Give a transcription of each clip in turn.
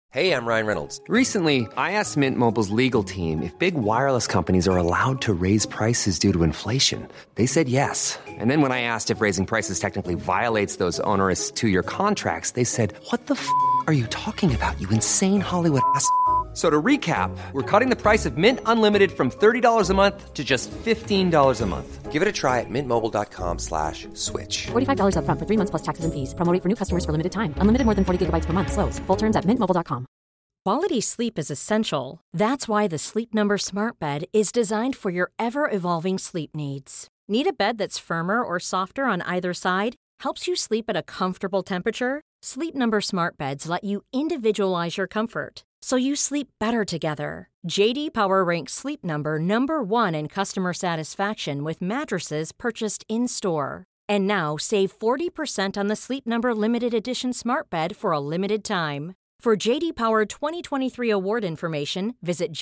Hey, I'm Ryan Reynolds. Recently, I asked Mint Mobile's legal team if big wireless companies are allowed to raise prices due to inflation. They said yes. And then when I asked if raising prices technically violates those onerous two-year contracts, they said, "What the f*** are you talking about, you insane Hollywood ass?" So to recap, we're cutting the price of Mint Unlimited from $30 a month to just $15 a month. Give it a try at mintmobile.com/switch. $45 up front for 3 months plus taxes and fees. Promo rate for new customers for limited time. Unlimited more than 40 gigabytes per month. Slows full terms at mintmobile.com. Quality sleep is essential. That's why the Sleep Number Smart Bed is designed for your ever-evolving sleep needs. Need a bed that's firmer or softer on either side? Helps you sleep at a comfortable temperature? Sleep Number Smart Beds let you individualize your comfort, so you sleep better together. J.D. Power ranks Sleep Number number 1 in customer satisfaction with mattresses purchased in-store. And now save 40% on the Sleep Number Limited Edition Smart Bed for a limited time. For J.D. Power 2023 award information, visit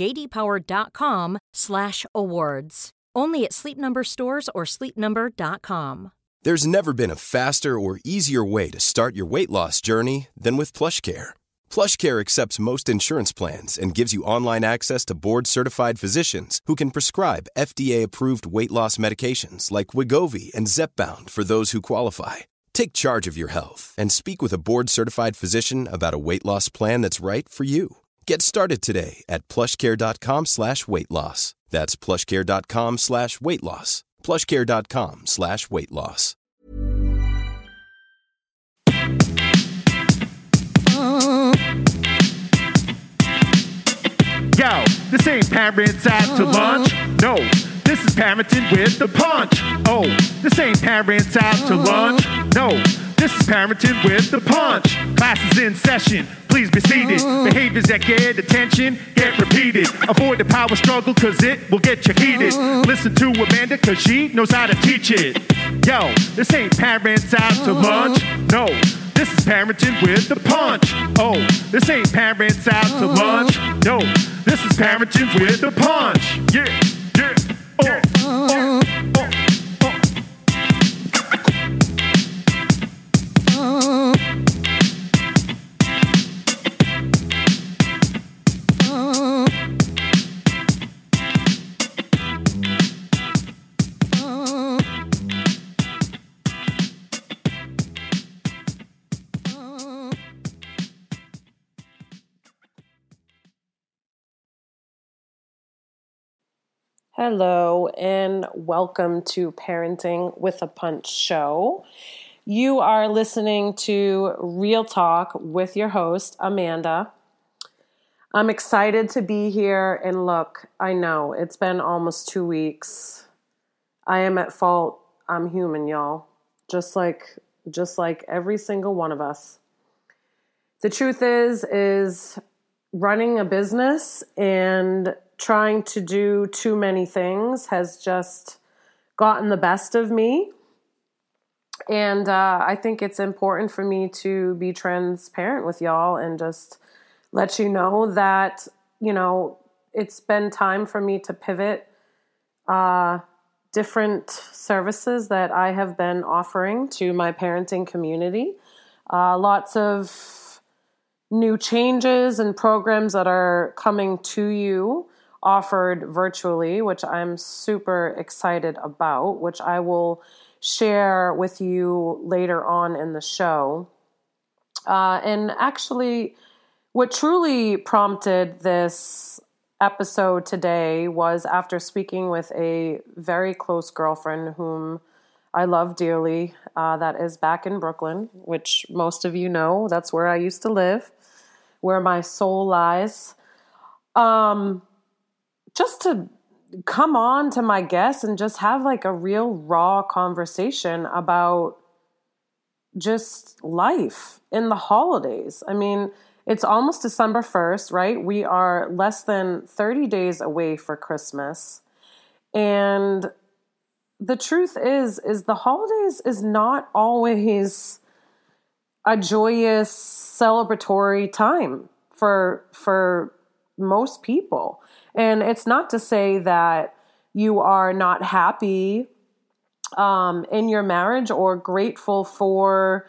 jdpower.com/awards. Only at Sleep Number stores or sleepnumber.com. There's never been a faster or easier way to start your weight loss journey than with PlushCare. PlushCare accepts most insurance plans and gives you online access to board-certified physicians who can prescribe FDA-approved weight loss medications like Wegovy and Zepbound for those who qualify. Take charge of your health and speak with a board-certified physician about a weight loss plan that's right for you. Get started today at plushcare.com/weight loss. That's plushcare.com/weight loss. plushcare.com/weight loss. Yo, this ain't parents out to lunch. No, this is parenting with the punch. Oh, this ain't parents out to lunch. No, this is parenting with the punch. Class is in session. Please be seated. Behaviors that get attention get repeated. Avoid the power struggle cause it will get you heated. Listen to Amanda cause she knows how to teach it. Yo, this ain't parents out to lunch. No, this is parenting with the punch. Oh, this ain't parents out to lunch. No, this is parenting with the punch. Yeah, yeah, Hello and welcome to Parenting with a Punch show. You are listening to Real Talk with your host, Amanda. I'm excited to be here, and look, I know it's been almost 2 weeks. I am at fault. I'm human, y'all. Just like every single one of us. The truth is running a business and trying to do too many things has just gotten the best of me. And I think it's important for me to be transparent with y'all and just let you know that, it's been time for me to pivot different services that I have been offering to my parenting community. Lots of new changes and programs that are coming to you offered virtually, which I'm super excited about, which I will share with you later on in the show. And actually, what truly prompted this episode today was after speaking with a very close girlfriend whom I love dearly, that is back in Brooklyn, which most of you know, that's where I used to live, where my soul lies. Just to come on to my guests and just have like a real raw conversation about just life in the holidays. I mean, it's almost December 1st, right? We are less than 30 days away for Christmas. And the truth is the holidays is not always a joyous celebratory time for most people. And it's not to say that you are not happy in your marriage or grateful for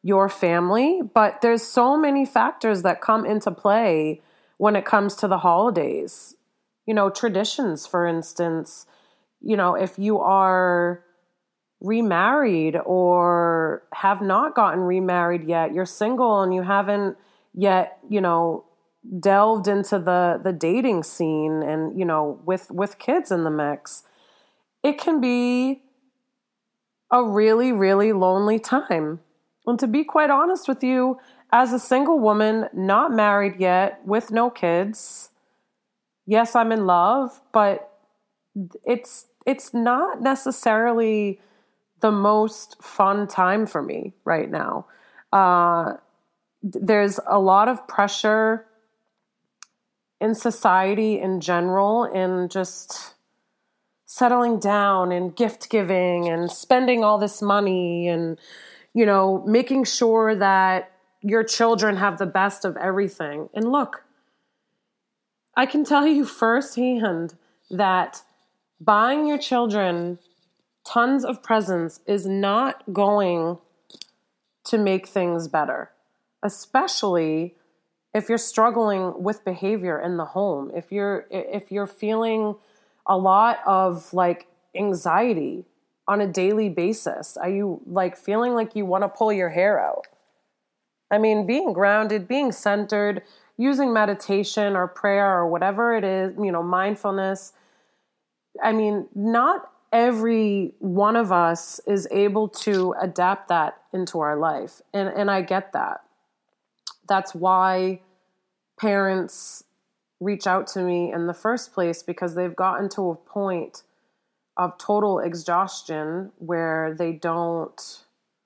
your family, but there's so many factors that come into play when it comes to the holidays. Traditions, for instance, if you are remarried or have not gotten remarried yet, you're single and you haven't yet, delved into the dating scene and, with kids in the mix, it can be a really, really lonely time. And to be quite honest with you, as a single woman, not married yet, with no kids, yes, I'm in love, but it's not necessarily the most fun time for me right now. There's a lot of pressure in society in general, in just settling down and gift giving and spending all this money and, making sure that your children have the best of everything. And look, I can tell you firsthand that buying your children tons of presents is not going to make things better, especially if you're struggling with behavior in the home. If you're feeling a lot of anxiety on a daily basis, are you feeling like you want to pull your hair out? I mean, being grounded, being centered, using meditation or prayer or whatever it is, mindfulness. I mean, not every one of us is able to adapt that into our life. And I get that. That's why parents reach out to me in the first place, because they've gotten to a point of total exhaustion where they don't,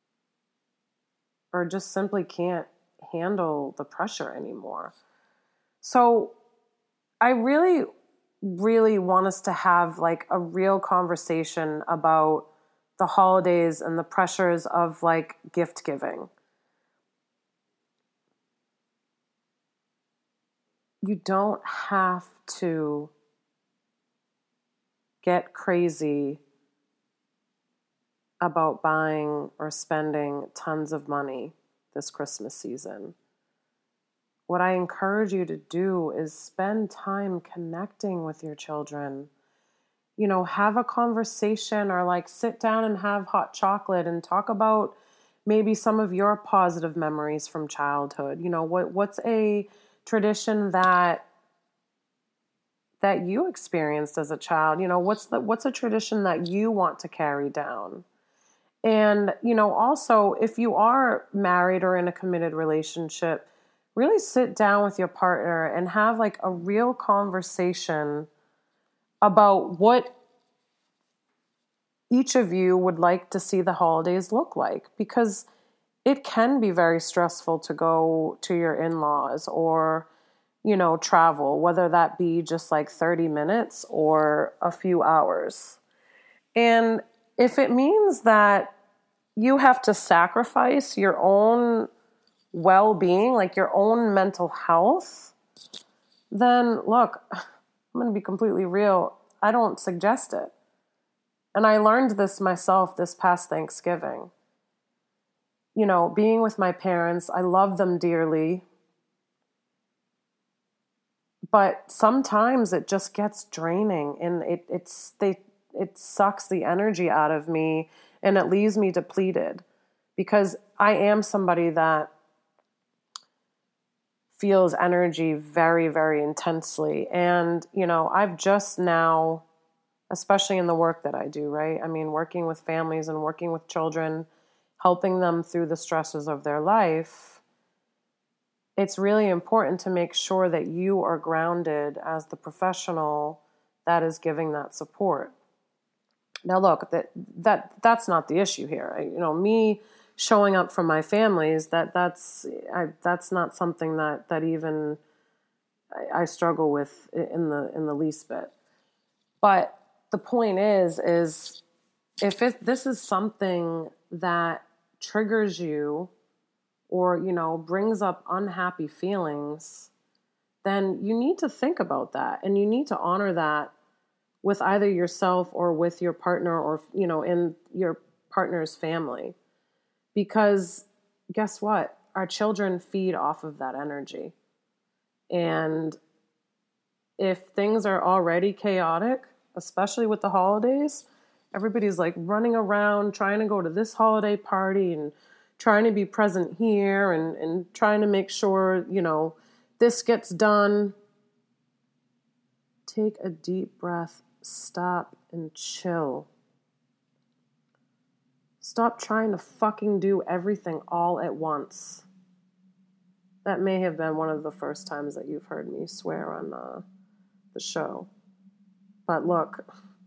or just simply can't handle the pressure anymore. So I really, really want us to have a real conversation about the holidays and the pressures of gift giving. You don't have to get crazy about buying or spending tons of money this Christmas season. What I encourage you to do is spend time connecting with your children. Have a conversation or sit down and have hot chocolate and talk about maybe some of your positive memories from childhood. What's a tradition that you experienced as a child? What's a tradition that you want to carry down? And, also, if you are married or in a committed relationship, really sit down with your partner and have a real conversation about what each of you would like to see the holidays look like, because it can be very stressful to go to your in-laws or, travel, whether that be just 30 minutes or a few hours. And if it means that you have to sacrifice your own well-being, your own mental health, then look, I'm going to be completely real. I don't suggest it. And I learned this myself this past Thanksgiving. Being with my parents, I love them dearly. But sometimes it just gets draining, and it sucks the energy out of me, and it leaves me depleted, because I am somebody that feels energy very, very intensely. And, I've just now, especially in the work that I do, right? I mean, working with families and working with children, helping them through the stresses of their life, it's really important to make sure that you are grounded as the professional that is giving that support. Now, look, that's not the issue here. Me showing up for my families, that's not something that even I struggle with in the least bit. But the point is if this is something that triggers you or, brings up unhappy feelings, then you need to think about that, and you need to honor that with either yourself or with your partner or, in your partner's family. Because guess what? Our children feed off of that energy. And if things are already chaotic, especially with the holidays, everybody's like running around trying to go to this holiday party and trying to be present here and trying to make sure, this gets done. Take a deep breath, stop and chill. Stop trying to fucking do everything all at once. That may have been one of the first times that you've heard me swear on the show. But look,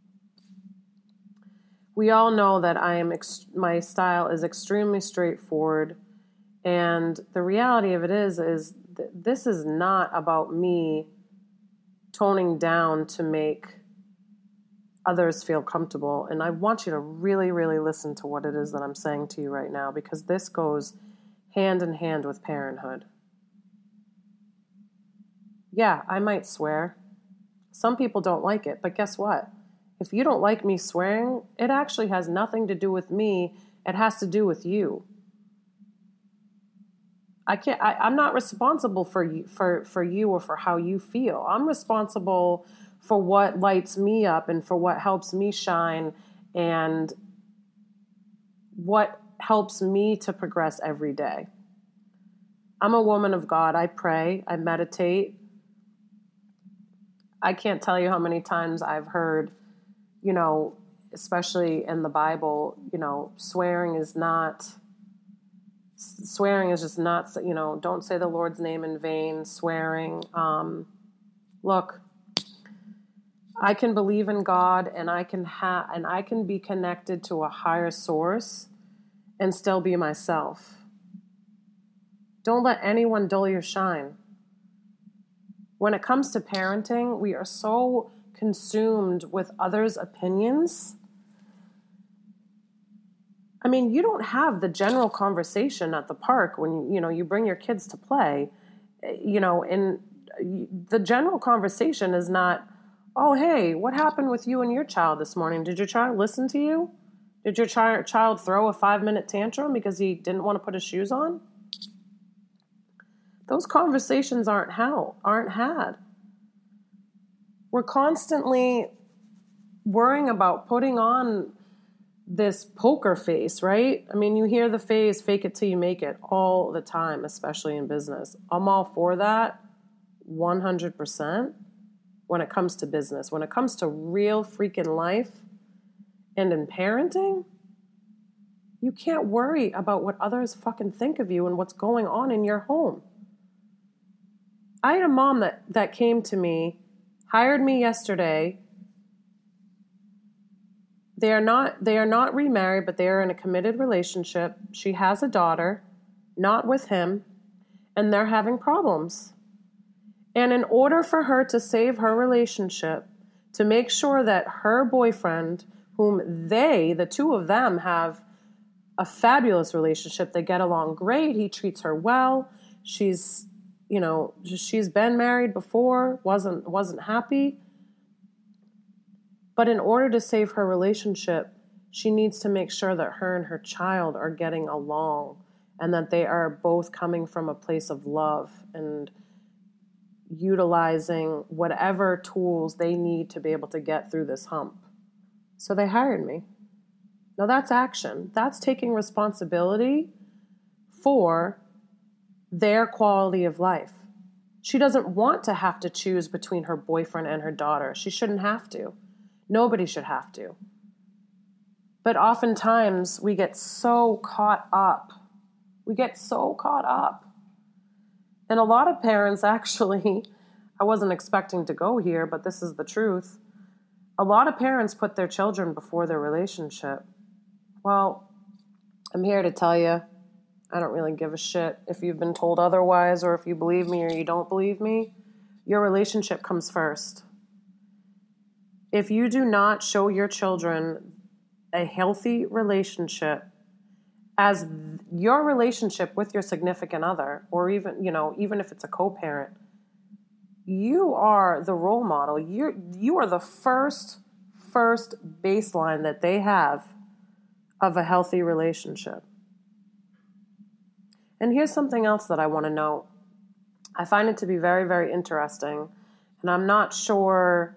we all know that my style is extremely straightforward. And the reality of it is this is not about me toning down to make others feel comfortable. And I want you to really, really listen to what it is that I'm saying to you right now, because this goes hand in hand with parenthood. Yeah, I might swear. Some people don't like it, but guess what? If you don't like me swearing, it actually has nothing to do with me. It has to do with you. I'm not responsible for you or for how you feel. I'm responsible for what lights me up and for what helps me shine and what helps me to progress every day. I'm a woman of God. I pray. I meditate. I can't tell you how many times I've heard, especially in the Bible, swearing is just not, don't say the Lord's name in vain, swearing. Look, I can believe in God and I can be connected to a higher source and still be myself. Don't let anyone dull your shine. When it comes to parenting, we are so consumed with others' opinions. I mean, you don't have the general conversation at the park when, you bring your kids to play, and the general conversation is not, oh, hey, what happened with you and your child this morning? Did your child listen to you? Did your child throw a 5-minute tantrum because he didn't want to put his shoes on? Those conversations aren't had. We're constantly worrying about putting on this poker face, right? I mean, you hear the phrase, fake it till you make it, all the time, especially in business. I'm all for that, 100%, when it comes to business. When it comes to real freaking life and in parenting, you can't worry about what others fucking think of you and what's going on in your home. I had a mom that came to me, hired me yesterday. They are not remarried, but they are in a committed relationship. She has a daughter, not with him, and they're having problems. And in order for her to save her relationship, to make sure that her boyfriend, whom the two of them have a fabulous relationship, they get along great, he treats her well, she's been married before, wasn't happy. But in order to save her relationship, she needs to make sure that her and her child are getting along and that they are both coming from a place of love and utilizing whatever tools they need to be able to get through this hump. So they hired me. Now that's action. That's taking responsibility for their quality of life. She doesn't want to have to choose between her boyfriend and her daughter. She shouldn't have to. Nobody should have to. But oftentimes we get so caught up. And a lot of parents actually, I wasn't expecting to go here, but this is the truth. A lot of parents put their children before their relationship. Well, I'm here to tell you, I don't really give a shit if you've been told otherwise or if you believe me or you don't believe me. Your relationship comes first. If you do not show your children a healthy relationship as your relationship with your significant other, or even if it's a co-parent, you are the role model. You are the first baseline that they have of a healthy relationship. And here's something else that I want to know. I find it to be very, very interesting. And I'm not sure,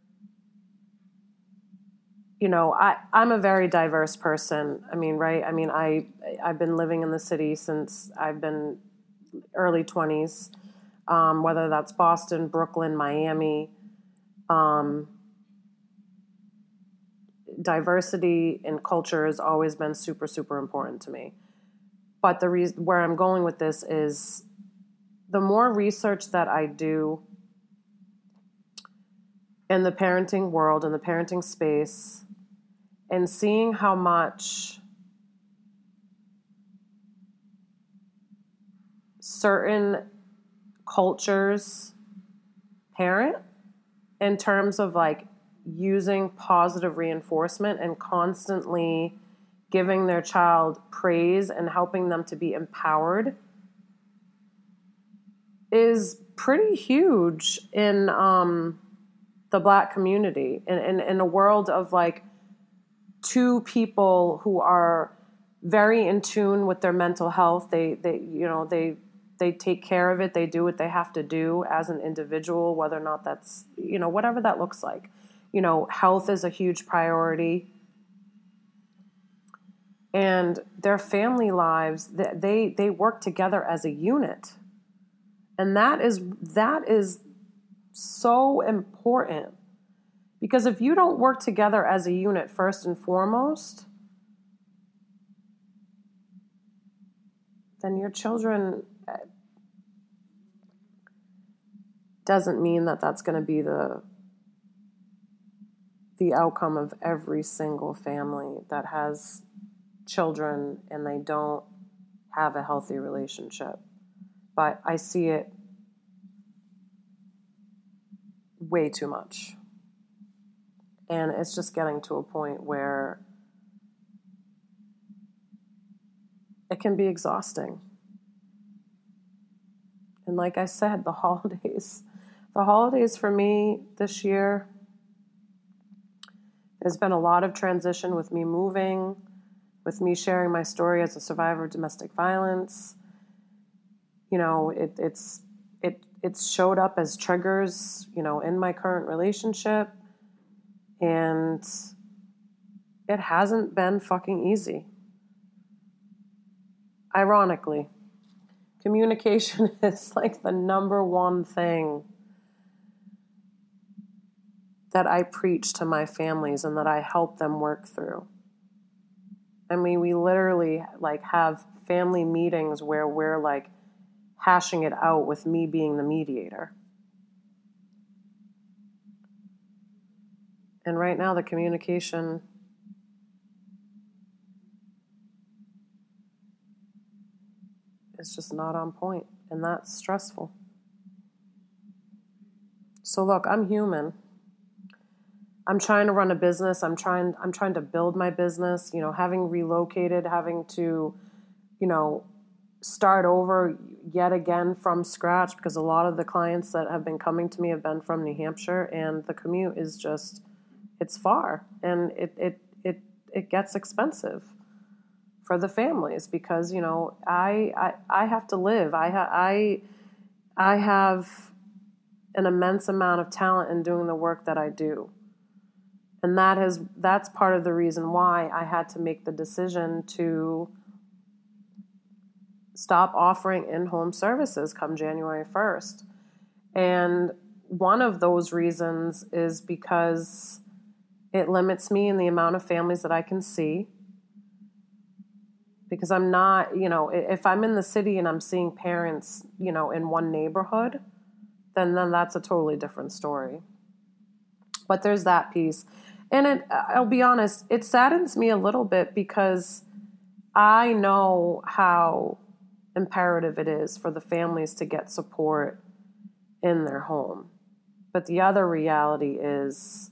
you know, I'm a very diverse person. I mean, right? I mean, I've been living in the city since I've been early 20s, whether that's Boston, Brooklyn, Miami. Diversity in culture has always been super, super important to me. But the reason where I'm going with this is the more research that I do in the parenting world, in the parenting space, and seeing how much certain cultures parent in terms of like using positive reinforcement and constantly giving their child praise and helping them to be empowered is pretty huge in the Black community. In a world of like two people who are very in tune with their mental health, they take care of it. They do what they have to do as an individual, whether or not that's, you know, whatever that looks like. You know, health is a huge priority. And their family lives, they work together as a unit. And that is so important. Because if you don't work together as a unit first and foremost, then your children, doesn't mean that that's going to be the outcome of every single family that has children and they don't have a healthy relationship. But I see it way too much. And it's just getting to a point where it can be exhausting. And like I said, the holidays for me this year, there's been a lot of transition with me moving, with me sharing my story as a survivor of domestic violence. You know, it's showed up as triggers, you know, in my current relationship. And it hasn't been fucking easy. Ironically, communication is like the number one thing that I preach to my families and that I help them work through. I mean, we literally like have family meetings where we're like hashing it out with me being the mediator. And right now the communication is just not on point, and that's stressful. So look, I'm human. I'm trying to run a business. I'm trying to build my business, you know, having relocated, having to, you know, start over yet again from scratch, because a lot of the clients that have been coming to me have been from New Hampshire, and the commute is just, it's far, and it gets expensive for the families because, you know, I have to live. I have an immense amount of talent in doing the work that I do. And that's part of the reason why I had to make the decision to stop offering in-home services come January 1st. And one of those reasons is because it limits me in the amount of families that I can see. Because I'm not, you know, if I'm in the city and I'm seeing parents, you know, in one neighborhood, then that's a totally different story. But there's that piece. And I'll be honest, it saddens me a little bit because I know how imperative it is for the families to get support in their home. But the other reality is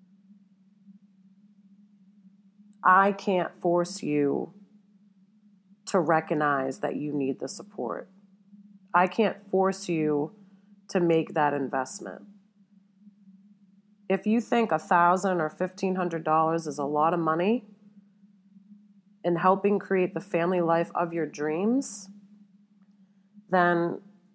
I can't force you to recognize that you need the support. I can't force you to make that investment. If you think $1,000 or $1,500 is a lot of money in helping create the family life of your dreams, then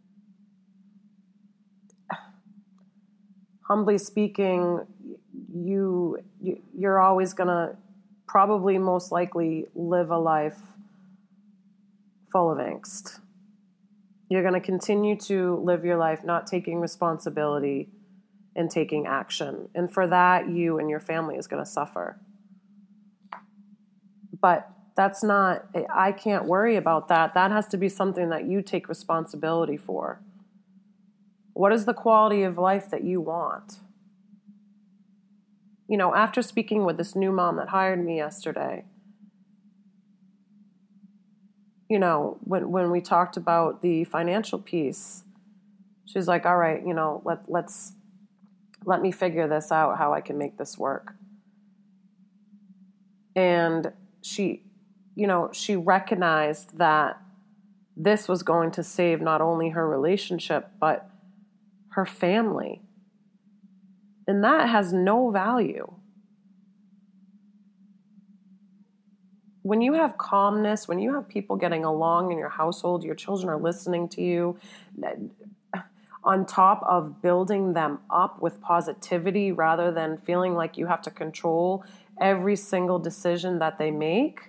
humbly speaking, you're always going to probably most likely live a life full of angst. You're going to continue to live your life not taking responsibility and taking action. And for that, you and your family is going to suffer. But that's not, I can't worry about that. That has to be something that you take responsibility for. What is the quality of life that you want? You know, after speaking with this new mom that hired me yesterday, you know, when we talked about the financial piece, she's like, all right, you know, let me figure this out, how I can make this work. And she recognized that this was going to save not only her relationship, but her family. And that has no value. When you have calmness, when you have people getting along in your household, your children are listening to you, on top of building them up with positivity rather than feeling like you have to control every single decision that they make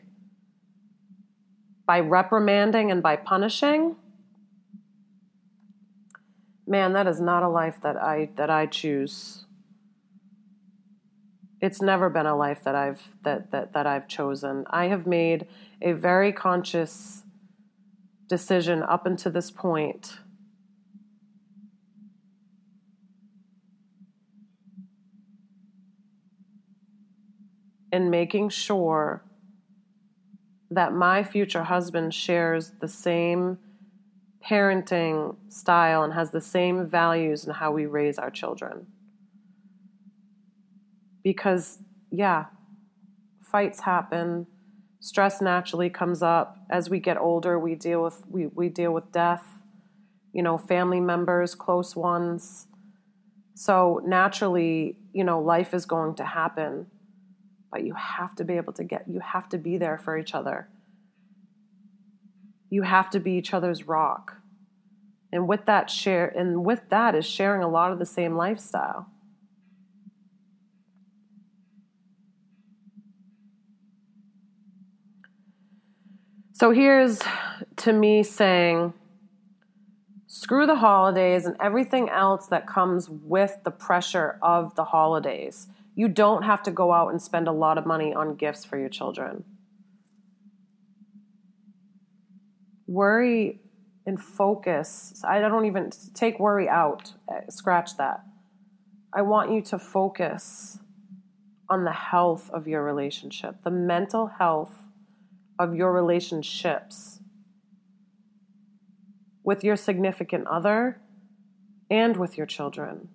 by reprimanding and by punishing, man, that is not a life that I choose. It's never been a life that I've chosen. I have made a very conscious decision up until this point in making sure that my future husband shares the same parenting style and has the same values in how we raise our children. Because, yeah, fights happen. Stress naturally comes up. As we get older, we deal with death, you know, family members, close ones. So naturally, you know, life is going to happen. But you have to be able to you have to be there for each other. You have to be each other's rock. And with that is sharing a lot of the same lifestyle. So here's to me saying, screw the holidays and everything else that comes with the pressure of the holidays. You don't have to go out and spend a lot of money on gifts for your children. Worry and focus. I don't even take worry out. Scratch that. I want you to focus on the health of your relationship, the mental health of your relationships with your significant other and with your children.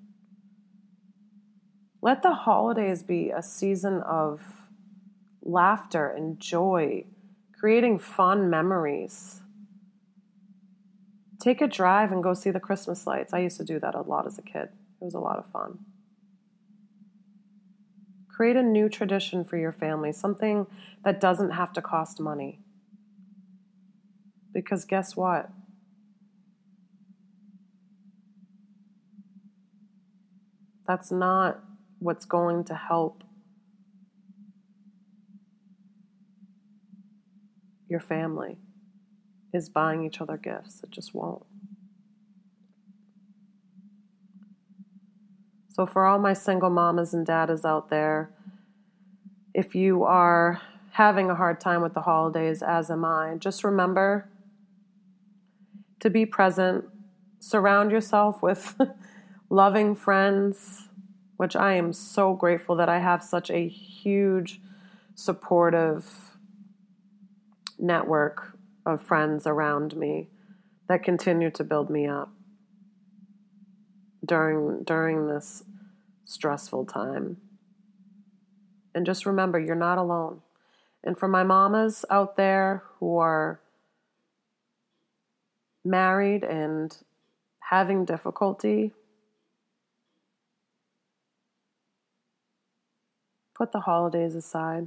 Let the holidays be a season of laughter and joy, creating fun memories. Take a drive and go see the Christmas lights. I used to do that a lot as a kid. It was a lot of fun. Create a new tradition for your family, something that doesn't have to cost money. Because guess what? That's not what's going to help your family, is buying each other gifts. It just won't. So for all my single mamas and daddas out there, if you are having a hard time with the holidays, as am I, just remember to be present. Surround yourself with loving friends, which I am so grateful that I have such a huge, supportive network of friends around me that continue to build me up during this stressful time. And just remember, you're not alone. And for my mamas out there who are married and having difficulty, put the holidays aside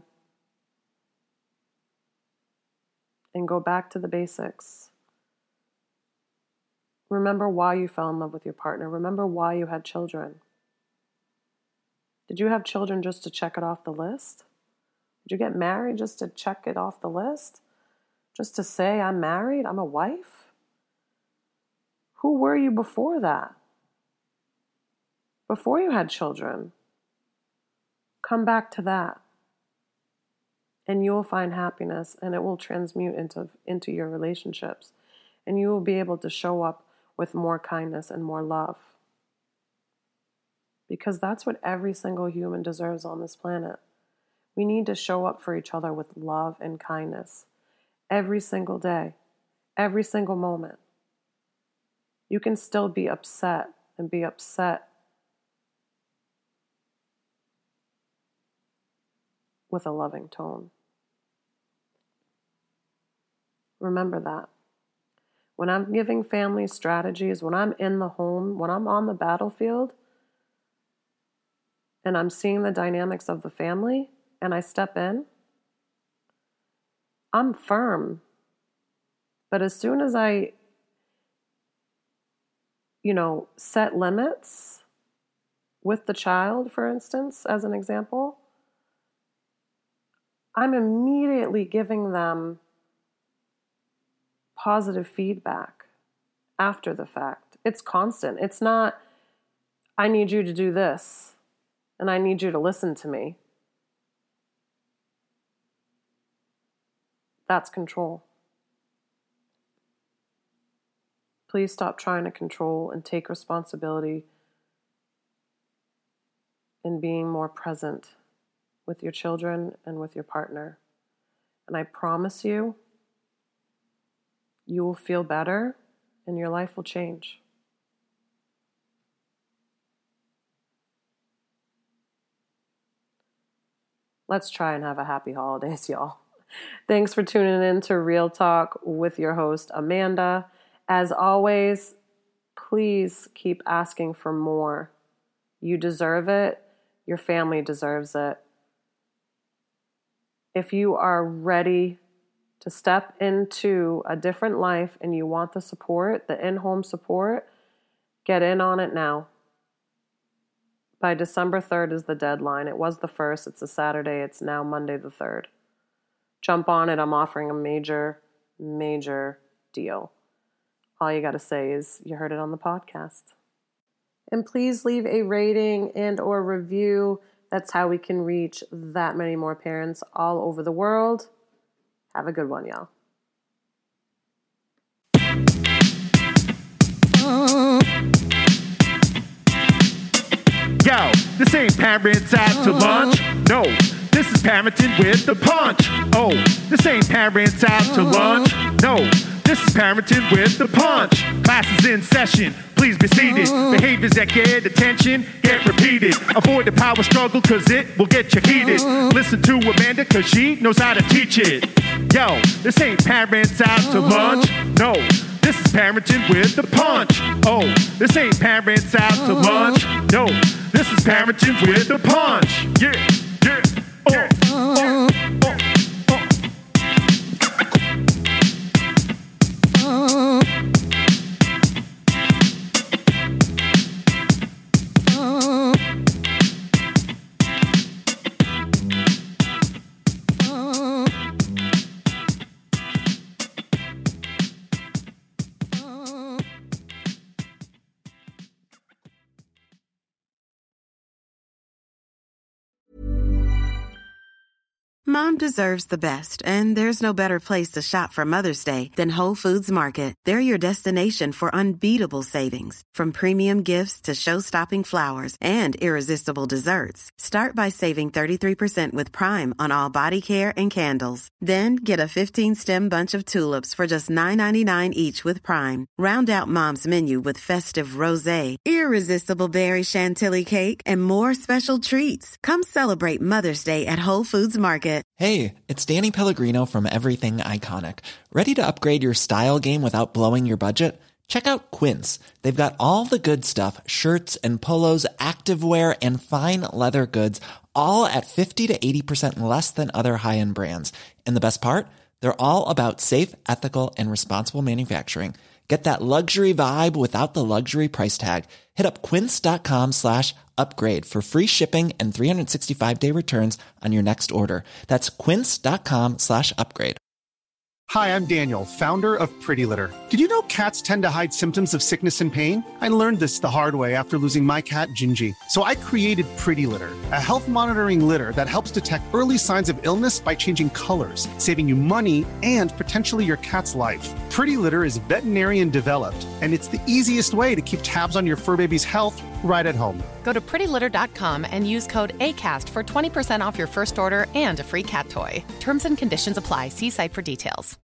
and go back to the basics. Remember why you fell in love with your partner. Remember why you had children. Did you have children just to check it off the list? Did you get married just to check it off the list? Just to say, I'm married, I'm a wife? Who were you before that? Before you had children? Come back to that. And you will find happiness, and it will transmute into your relationships. And you will be able to show up with more kindness and more love. Because that's what every single human deserves on this planet. We need to show up for each other with love and kindness every single day, every single moment. You can still be upset and be upset with a loving tone. Remember that. When I'm giving family strategies, when I'm in the home, when I'm on the battlefield, and I'm seeing the dynamics of the family, and I step in, I'm firm. But as soon as I, set limits with the child, for instance, as an example, I'm immediately giving them positive feedback after the fact. It's constant. It's not, I need you to do this, and I need you to listen to me. That's control. Please stop trying to control and take responsibility in being more present with your children and with your partner. And I promise you, you will feel better and your life will change. Let's try and have a happy holidays, y'all. Thanks for tuning in to Real Talk with your host, Amanda. As always, please keep asking for more. You deserve it. Your family deserves it. If you are ready to step into a different life and you want the support, the in-home support, get in on it now. By December 3rd is the deadline. It was the 1st. It's a Saturday. It's now Monday the 3rd. Jump on it. I'm offering a major, major deal. All you got to say is you heard it on the podcast. And please leave a rating and or review. That's how we can reach that many more parents all over the world. Have a good one, y'all. Yo, this ain't parents out to lunch. No, this is parenting with the punch. Oh, this ain't parents out to lunch. No, this is parenting with the punch. Class is in session. Please be seated. Behaviors that get attention get repeated. Avoid the power struggle cause it will get you heated. Listen to Amanda cause she knows how to teach it. Yo, this ain't parents out to lunch. No, this is parenting with the punch. Oh, this ain't parents out to lunch. No, this is parenting with the punch. Yeah, yeah, Mom deserves the best, and there's no better place to shop for Mother's Day than Whole Foods Market. They're your destination for unbeatable savings, from premium gifts to show-stopping flowers and irresistible desserts. Start by saving 33% with Prime on all body care and candles. Then get a 15-stem bunch of tulips for just $9.99 each with Prime. Round out Mom's menu with festive rosé, irresistible berry chantilly cake, and more special treats. Come celebrate Mother's Day at Whole Foods Market. Hey, it's Danny Pellegrino from Everything Iconic. Ready to upgrade your style game without blowing your budget? Check out Quince. They've got all the good stuff, shirts and polos, activewear, and fine leather goods, all at 50 to 80% less than other high-end brands. And the best part? They're all about safe, ethical, and responsible manufacturing. Get that luxury vibe without the luxury price tag. Hit up quince.com/upgrade for free shipping and 365-day returns on your next order. That's quince.com/upgrade. Hi, I'm Daniel, founder of Pretty Litter. Did you know cats tend to hide symptoms of sickness and pain? I learned this the hard way after losing my cat, Gingy. So I created Pretty Litter, a health monitoring litter that helps detect early signs of illness by changing colors, saving you money and potentially your cat's life. Pretty Litter is veterinarian developed, and it's the easiest way to keep tabs on your fur baby's health right at home. Go to prettylitter.com and use code ACAST for 20% off your first order and a free cat toy. Terms and conditions apply. See site for details.